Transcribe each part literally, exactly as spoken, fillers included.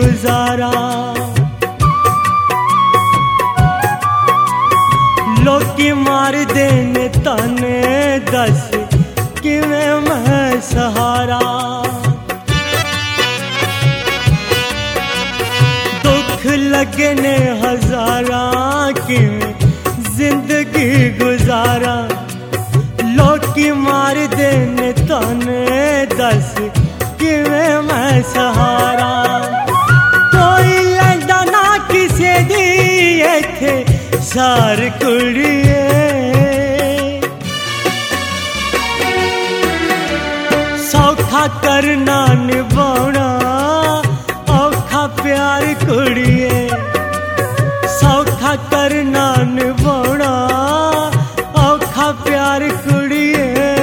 गुजारा। लोकी मार देने ताने दस किवें मैं सहारा। दुख लगे ने हजारा किवें जिंदगी गुजारा। लोकी मार देने ताने दस किवें मैं सहारा। कोई लैंदा ना किसे दी इत्थे सार कुड़िए। सौखा करना निभाना औखा प्यार कुड़िए। सौखा करना निभाना औखा प्यार कुड़िए।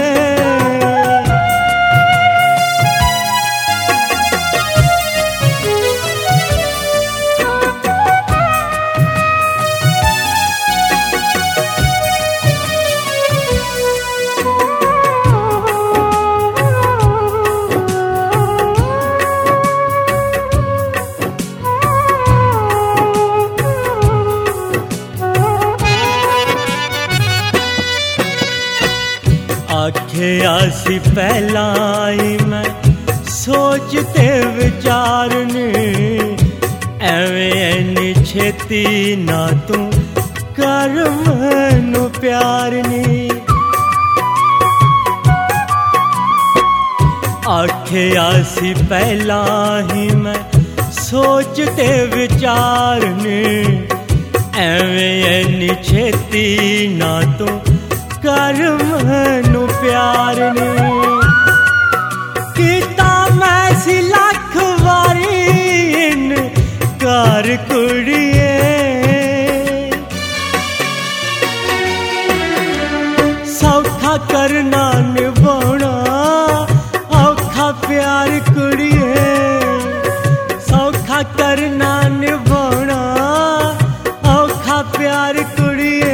आखे आसी पहला ही मैं सोचते विचारने। एवें एनी छेती ना तू कर मैनू प्यार नी। आखे आसी पहला ही मैं सोचते विचारने। एवें एनी छेती ना तू कर मैनू प्यार ने। कीता मैं सी लख वारी इनकार कुड़िए। सौखा करना निभाना औखा प्यार कुड़िए। सौखा करना निभाना औखा प्यार कुड़िए।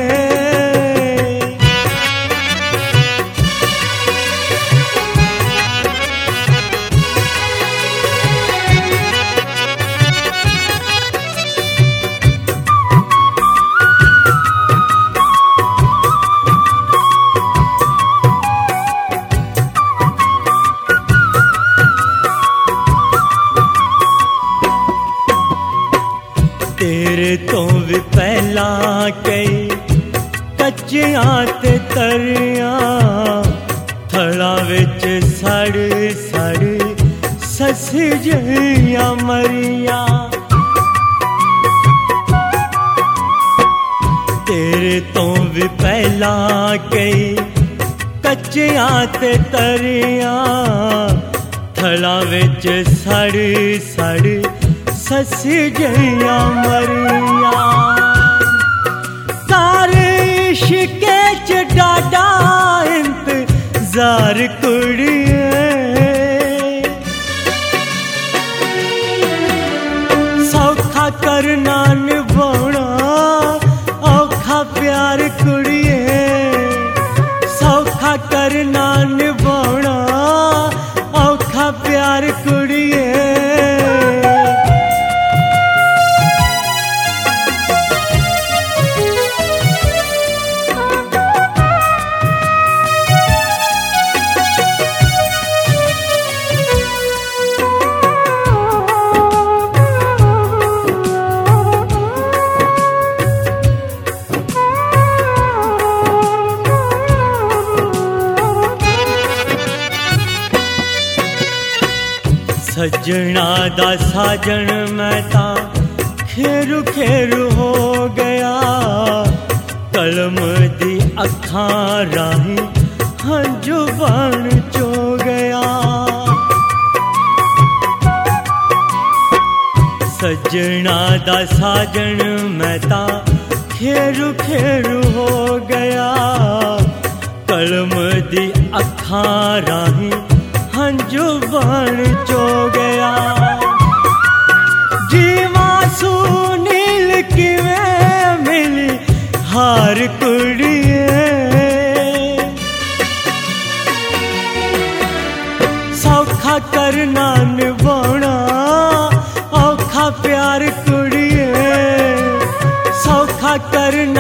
तेरे तो भी पहला कई कच्चियां ते तरियां। थड़ा विच सड़ सड़ ससी जियां मरियां। तेरे तो भी पहला कई कच्चियां ते तरियां। थड़ा विच सड़ सड़ ससी जिया मरिया। तारे इश्के च डाडा इंतजार कुड़िए। सौखा करना निभाना औखा प्यार कुड़िए। सौखा करना निभाना औखा प्यार कुड़िए। सजना दा साजन मैं तां खेरू खेरू हो गया। कलम दी अखां राही हंजू बन चो गया। सजना दा साजन मैं तां खेरू खेरू हो गया। कलम दी अखां राही हंजू बन चो गया। जीवा सुनील किवें मिली हार कुड़िए। सौखा करना निभाना औखा करना